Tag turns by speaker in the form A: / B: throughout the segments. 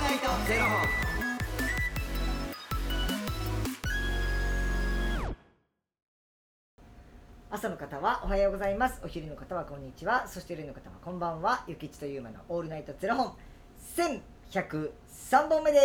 A: ナイトゼロ本。
B: 朝の方はおはようございます。お昼の方はこんにちは。そして夜の方はこんばんは。ゆきちとゆうまのオールナイトゼロ本1103本目です。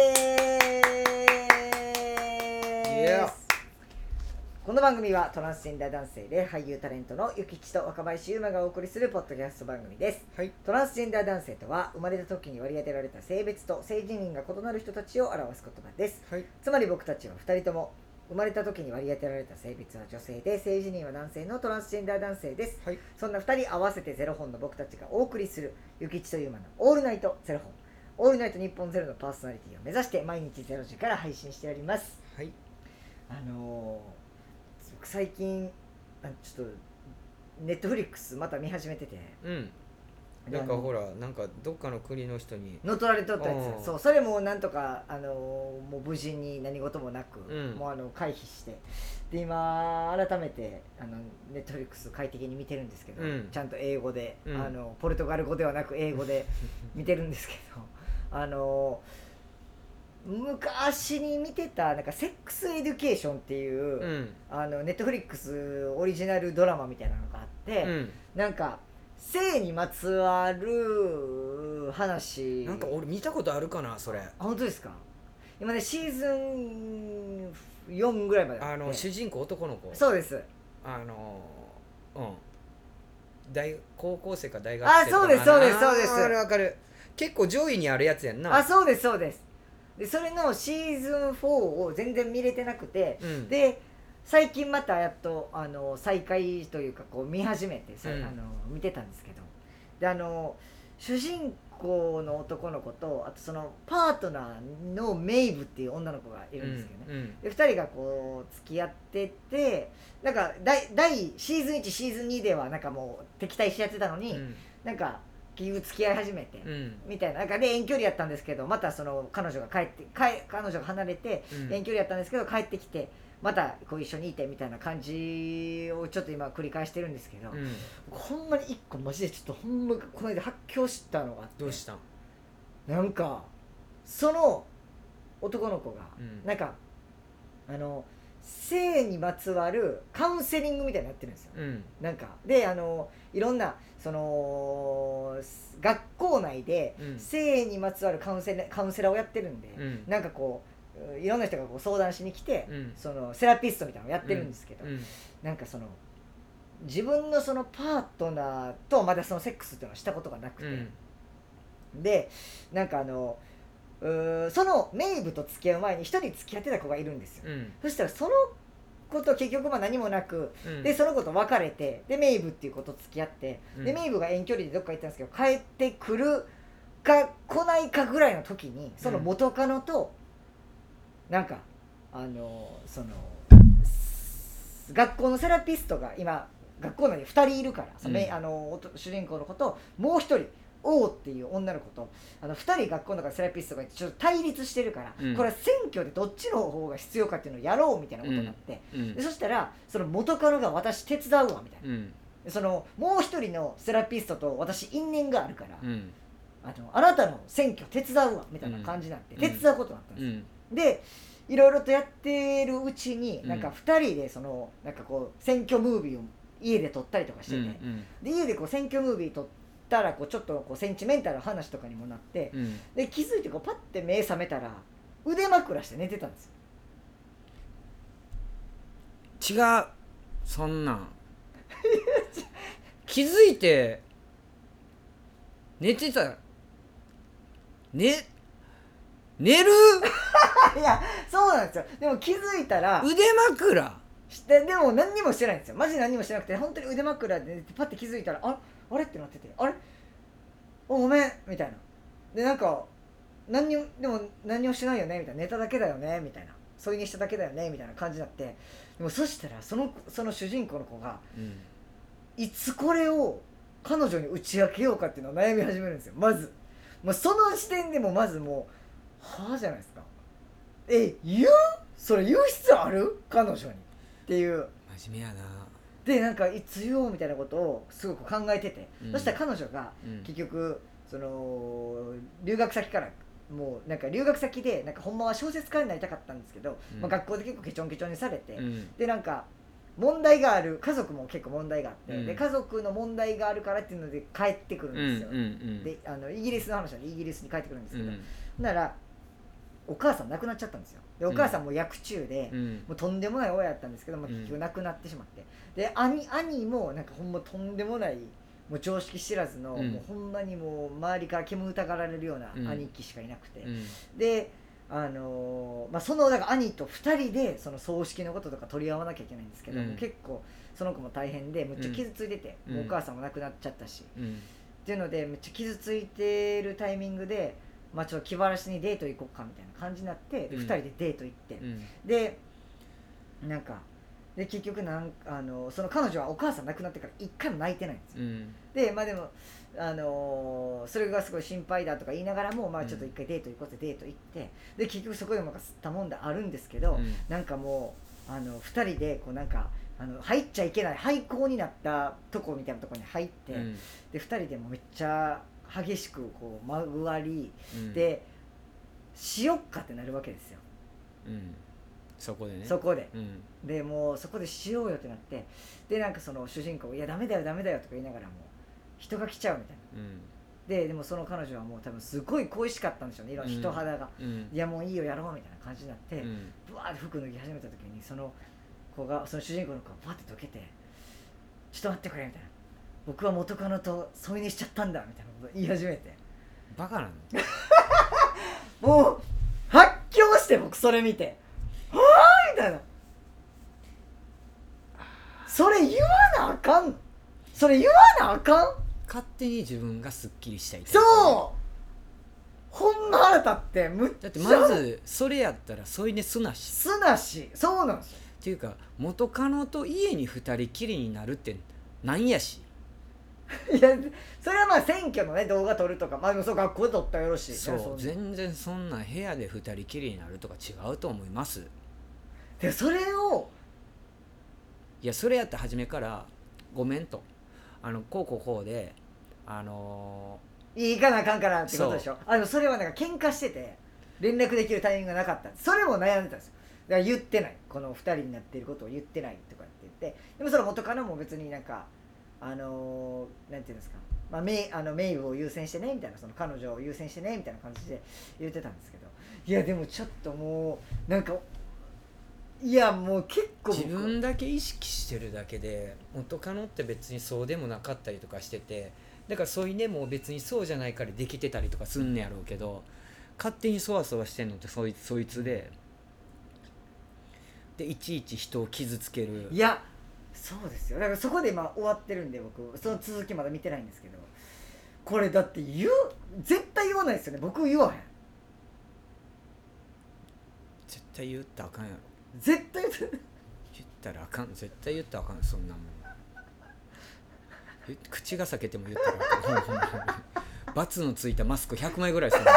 B: この番組はトランスジェンダー男性で俳優タレントのゆきちと若林ゆうまがお送りするポッドキャスト番組です、
C: はい、
B: トランスジェンダー男性とは生まれた時に割り当てられた性別と性自認が異なる人たちを表す言葉です、
C: はい、
B: つまり僕たちは2人とも生まれた時に割り当てられた性別は女性で性自認は男性のトランスジェンダー男性です、
C: はい、
B: そんな2人合わせてゼロ本の僕たちがお送りするゆきちとゆうまのオールナイトゼロ本、オールナイト日本ゼロのパーソナリティを目指して毎日0時から配信しております。
C: はい、
B: 最近ちょっとネットフリックスまた見始めてて、
C: なんかほらなんかどっかの国の人に
B: 乗っ取られとったやつ、そうそれもなんとかもう無事に何事もなく、もう回避してで今改めてネットフリックス快適に見てるんですけど、ちゃんと英語で、ポルトガル語ではなく英語で見てるんですけど昔に見てたなんかセックスエデュケーションっていう、ネットフリックスオリジナルドラマみたいなのがあって、なんか性にまつわる話、
C: なんか俺見たことあるかなそれ。
B: 本当ですか？今ねシーズン4ぐらいまであって、
C: 主人公男の子。
B: そうです。
C: 高校生か大学生かな。
B: そうですそうですそうです。
C: わかる。結構上位にあるやつやんな。
B: そうですそうです。でそれのシーズン4を全然見れてなくて、で最近またやっと再開というかこう見始めて見てたんですけど、で主人公の男の子とあとそのパートナーのメイブっていう女の子がいるんですけどね、で2人がこう付き合ってて、なんかシーズン1シーズン2ではなんかもう敵対しちゃってたのに、なんか結局付き合い始めて、みたいな、なんかで遠距離やったんですけど、またその彼女が離れて、遠距離やったんですけど帰ってきてまたこう一緒にいてみたいな感じをちょっと今繰り返してるんですけど、ほんまに一個マジでちょっとほんまこの間発狂したのがあって。
C: どうしたん？
B: なんかその男の子が、なんか性にまつわるカウンセリングみたいなのやってるんですよ、なんかでいろんなその学校内で性にまつわるカウンセラーをやってるんで、なんかこういろんな人がこう相談しに来て、そのセラピストみたいなのをやってるんですけど、なんかその自分のそのパートナーとまだそのセックスっていうのをしたことがなくて、でなんかそのメイブと付き合う前に一人付き合ってた子がいるんですよ、そしたらその子と結局何もなく、でその子と別れて、でメイブっていう子と付き合って、でメイブが遠距離でどっか行ったんですけど帰ってくるか来ないかぐらいの時にその元カノとなんかその学校のセラピストが今学校内に2人いるから、その主人公の子ともう1人王っていう女の子と2人学校の中でセラピストがいてちょっと対立してるから、これは選挙でどっちの方が必要かっていうのをやろうみたいなことになって、でそしたらその元カノが私手伝うわみたいな、そのもう一人のセラピストと私因縁があるから、あなたの選挙手伝うわみたいな感じになって、手伝うことになったんですよ、でいろいろとやってるうちになんか2人でそのなんかこう選挙ムービーを家で撮ったりとかしてて、で家でこう選挙ムービー撮ったらこうちょっとこうセンチメンタルな話とかにもなって、で気づいてこうパッて目覚めたら腕枕して寝てたんですよ。
C: 違う、そんなん気づいて寝てた寝る
B: いやそうなんですよ。でも気づいたら
C: 腕枕
B: してでも何にもしてないんですよ。マジ何もしてなくて本当に腕枕で寝てパッて気づいたらあれってなってて、あれごめんみたいな、でなんか何もしないよねみたいな、寝ただけだよねみたいな、添い寝しただけだよねみたいな感じになって、でもそしたらその主人公の子が、いつこれを彼女に打ち明けようかっていうのを悩み始めるんですよ。まずその時点でもまずもうはぁじゃないですか。それ言う必要ある彼女にっていう。
C: 真面目やな。
B: でなんかいつ言おうみたいなことをすごく考えてて、そしたら彼女が結局その留学先からもうなんか留学先でなんかほんまは小説家になりたかったんですけど、まあ、学校で結構ケチョンケチョンにされて、でなんか問題がある、家族も結構問題があって、で家族の問題があるからっていうので帰ってくるんですよ、でイギリスの話なんでイギリスに帰ってくるんですけど、ならお母さん亡くなっちゃったんですよ。でお母さんも役中で、もうとんでもない親やったんですけど、まあ、結局亡くなってしまって、で兄もなんかほんまとんでもないもう常識知らずの、もうほんまにもう周りから煙たがられるような兄貴しかいなくて、でまあ、そのだから兄と2人でその葬式のこととか取り合わなきゃいけないんですけど、結構その子も大変でむっちゃ傷ついてて、もうお母さんも亡くなっちゃったし、っていうのでめっちゃ傷ついてるタイミングで、まあ、ちょっと気晴らしにデート行こうかみたいな感じになって、で2人でデート行って、でなんかで結局その彼女はお母さん亡くなってから一回も泣いてないんですよ、でまあでもそれがすごい心配だとか言いながらも、まあ、ちょっと一回デート行こうってデート行って、で結局そこでも吸ったもんであるんですけど、なんかもう2人でこうなんか入っちゃいけない廃校になったとこみたいなところに入って、で2人でもめっちゃ激しくこうまぐわり、でしよっかってなるわけですよ、
C: そこでね、
B: そこで、でもうそこでしようよってなって、でなんかその主人公いやダメだよダメだよとか言いながらも人が来ちゃうみたいな、でもその彼女はもう多分すごい恋しかったんでしょうね、いろんな人肌が、いやもういいよやろうみたいな感じになって、ブワーって服脱ぎ始めた時にその子が、その主人公の子がバーって溶けて、ちょっと待ってくれみたいな、僕は元カノと添い寝しちゃったんだみたいなこと言い始めて、
C: バカなの
B: もう発狂して、僕それ見てはぁみたいな、それ言わなあかん、それ言わなあかん、
C: 勝手に自分がスッキリしたい、
B: そうほんま腹立ってむっちゃ、
C: だってまずそれやったら添い寝すなし、
B: そうなんですよ。
C: っていうか元カノと家に二人きりになるってなんやし
B: いやそれはまあ選挙のね動画撮るとか、まあでもそう学校で撮ったらよろしい、
C: そう全然そんな部屋で二人きりになるとか違うと思います。
B: でそれを
C: いやそれやったら初めからごめんとこうで
B: 行かなあかんからってことでしょ。それはなんか喧嘩してて連絡できるタイミングがなかった、それも悩んでたんですよ。だから言ってない、この2人になっていることを言ってないとかって言って、でもその元カノも別になんかなんていうんですか、まあ、メイブを優先してねみたいな、その彼女を優先してねみたいな感じで言ってたんですけど、いやでもちょっともうなんかいやもう結構
C: 自分だけ意識してるだけで元カノって別にそうでもなかったりとかしてて、だからそういうねも別にそうじゃないからできてたりとかすんねやろうけど、勝手にそわそわしてんのってそいつでいちいち人を傷つける。
B: いやそうですよ、だからそこで今終わってるんで、僕その続きまだ見てないんですけど、これだって絶対言わないですよね、僕言わへん、
C: 絶対言ったらあかんやろ、
B: 絶対言
C: ったらあかん、絶対言ったらあかん、そんなもん口が裂けても言ったらあかんバツのついたマスク100枚ぐらいする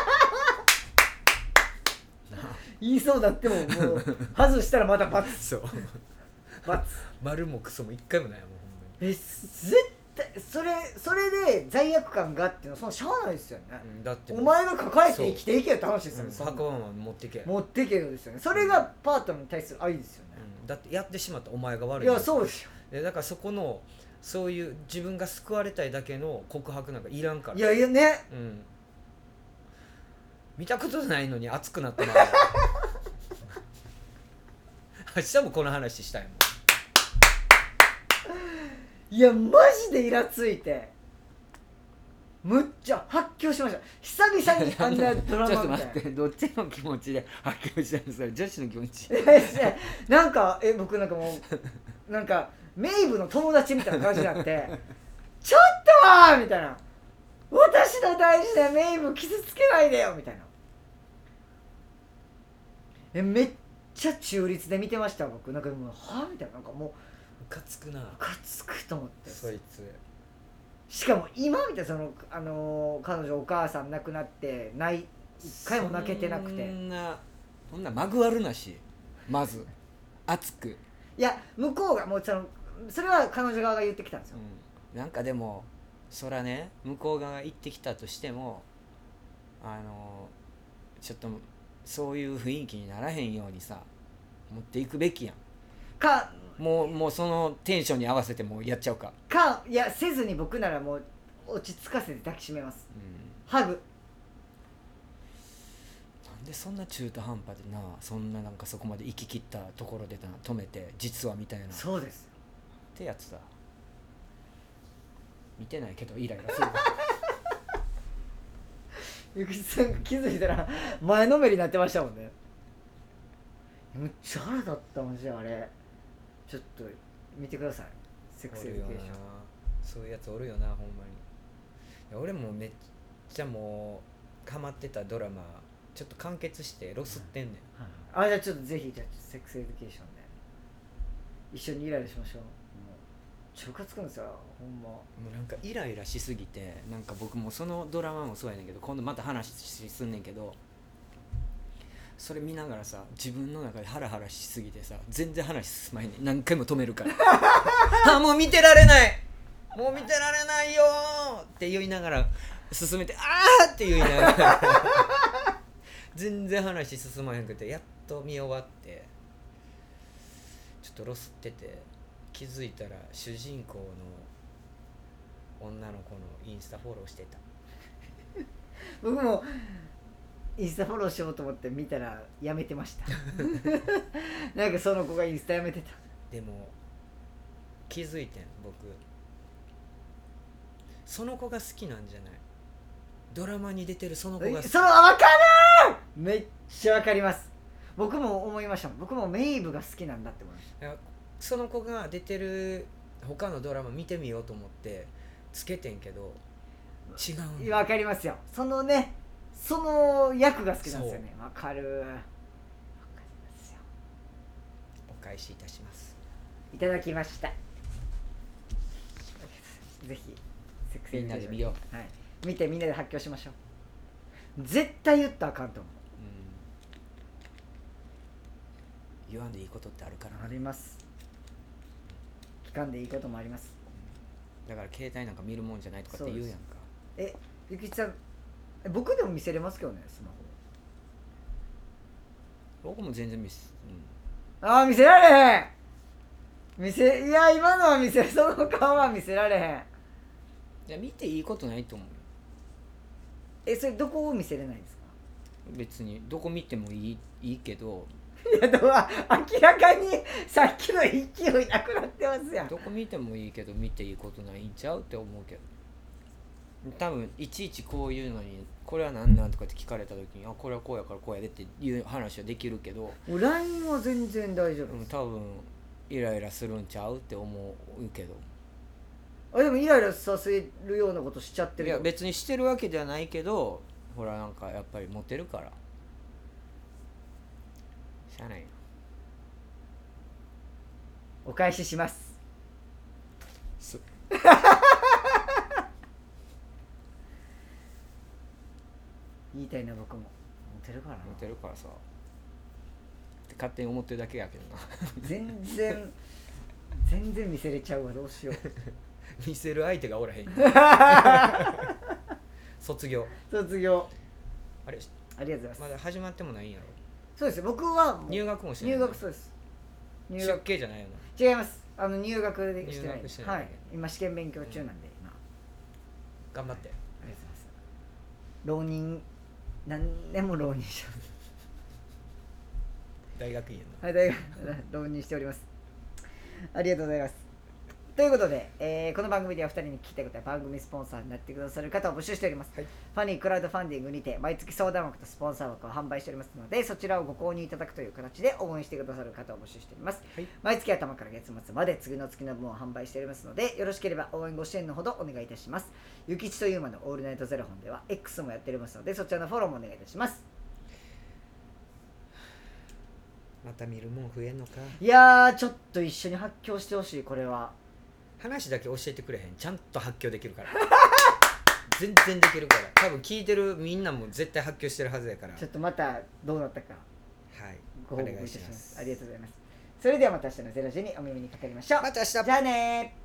B: 言いそうだってもう外したらまたバツ
C: そう
B: バツ
C: 丸もクソも一回もないもん、ほんまに
B: 絶対それで罪悪感がっていうのはそのしゃあないですよね、
C: だって
B: お前が抱えて生きていけよって話ですよね、
C: 墓場まで持ってけ
B: よですよね、それがパートナーに対する愛ですよね、
C: だってやってしまったお前が悪い、
B: いやそうですよ、
C: でだからそこのそういう自分が救われたいだけの告白なんかいらんから、
B: いやいやね、
C: 見たことないのに熱くなってまう明日もこの話したいもん。
B: いやマジでイラついてむっちゃ発狂しました、久々にあんなドラマみたいな
C: ちょっと待って、どっちの気持ちで発狂したんですか、女子の気持ち
B: なんか僕なんかもうなんかメイブの友達みたいな感じになってちょっとはみたいな、私の大事なメイブ傷つけないでよみたいな、めっちゃ中立で見てました僕、なんかもうはみたいな、なんかもう
C: ムカつくな、ム
B: カつくと思って、
C: そいつ
B: しかも今みたいなその彼女お母さん亡くなって一回も泣けてなくて、
C: そんなまぐわるなし、まず熱く、
B: いや向こうがもうそれは彼女側が言ってきたんですよ、
C: なんかでもそらね向こう側が言ってきたとしてもちょっとそういう雰囲気にならへんようにさ持っていくべきやん
B: か
C: もうそのテンションに合わせてもうやっちゃうか、
B: いやせずに僕ならもう落ち着かせて抱きしめます、ハグ。
C: なんでそんな中途半端でな、そんななんかそこまで行き切ったところで止めて実はみたいな
B: そうです
C: ってやつだ。見てないけどイライラする
B: ゆきさんが気づいたら前のめりになってましたもんね。むっちゃ腹立ったもん。じゃああれちょっと見てください、セックスエデュケーション。
C: そういうやつおるよなほんまに。いや俺もめっちゃもうハマってたドラマちょっと完結してロスってんねん、
B: あ、じゃあちょっとぜひじゃあセックスエデュケーションで一緒にイライラしましょう。もうちょかつくんですよほんま。
C: もうなんかイライラしすぎて、なんか僕もそのドラマもそうやねんけど、今度また話すんねんけど、それ見ながらさ自分の中でハラハラしすぎてさ全然話進まへんねん。何回も止めるからあもう見てられない、もう見てられないよって言いながら進めて、あーって言いながら全然話進まへんくて、やっと見終わってちょっとロスってて、気づいたら主人公の女の子のインスタフォローしてた。
B: 僕もインスタフォローしようと思って見たらやめてましたなんかその子がインスタやめてた。
C: でも気づいてん僕、その子が好きなんじゃない、ドラマに出てるその子が好き。
B: その分かる、めっちゃ分かります。僕も思いましたもん。僕もメイブが好きなんだって思いました。
C: いやその子が出てる他のドラマ見てみようと思ってつけてんけど違う。
B: 分かりますよ、そのね、その役が好きなんですよね。分かる、分かりますよ。
C: お返しいたします。
B: いただきました。ぜひセックスエデュケーション
C: みんなで見よ
B: う、はい、見てみんなで発狂しましょう。絶対言ったらあかんと思う、
C: 言わんでいいことってあるから、
B: あります。聞かんでいいこともあります、
C: だから携帯なんか見るもんじゃないとかって言うやんか。
B: ゆきちさん僕でも見せれますけどね、スマホ。
C: 僕も全然見
B: せられへん。いや今のは見せ、その顔は見せられへん。
C: いや見ていいことないと思う。
B: それどこを見せれないんですか。
C: 別にどこ見てもいいけど、
B: いやでも明らかにさっきの勢いなくなってますやん。
C: どこ見てもいいけど見ていいことないんちゃうって思うけど、多分いちいちこういうのにこれは何なんとかって聞かれた時に、あこれはこうやからこうやでっていう話はできるけど、
B: LINE は全然大丈夫です。
C: 多分イライラするんちゃうって思うけど。
B: でもイライラさせるようなことしちゃってるよ。
C: いや別にしてるわけではないけど、ほらなんかやっぱりモテるからしゃあないよ。
B: お返しします。言いたいな、僕もモテるからな。
C: モテるからさって勝手に思ってるだけやけどな
B: 全然見せれちゃうわ、どうしよう
C: 見せる相手がおらへん卒業あれ
B: ありがとうございます。
C: まだ始まってもないんやろ。
B: そうですよ、僕はもう
C: 入学もしてない。
B: 入学、そうです。
C: 出家じゃないよ
B: 違います。入学でしてない。
C: 入学してない、
B: はい、今試験勉強中なんで、今
C: 頑張って。
B: ありがとうございます。浪人何年も浪人してます。
C: 大学院やな。
B: はい、大学浪人しております。ありがとうございます。ということで、この番組では2人に聞きたいことや番組スポンサーになってくださる方を募集しております、
C: はい、
B: ファニークラウドファンディングにて毎月相談枠とスポンサー枠を販売しておりますので、そちらをご購入いただくという形で応援してくださる方を募集しております、はい、毎月頭から月末まで次の月の分を販売しておりますので、よろしければ応援ご支援のほどお願いいたします。ゆきちとゆうまのオールナイトゼロ本では X もやっておりますので、そちらのフォローもお願いいたします。
C: また見るもん増えんのか。
B: いやー、ちょっと一緒に発狂してほしい。これは
C: 話だけ教えてくれへん、ちゃんと発狂できるから全然できるから、多分聞いてるみんなも絶対発狂してるはずやから、
B: ちょっとまたどうなったか
C: はい
B: ご報告いたします。ありがとうございます。それではまた明日の0時にお耳にかかりましょう。
C: また明日。
B: じゃあねー。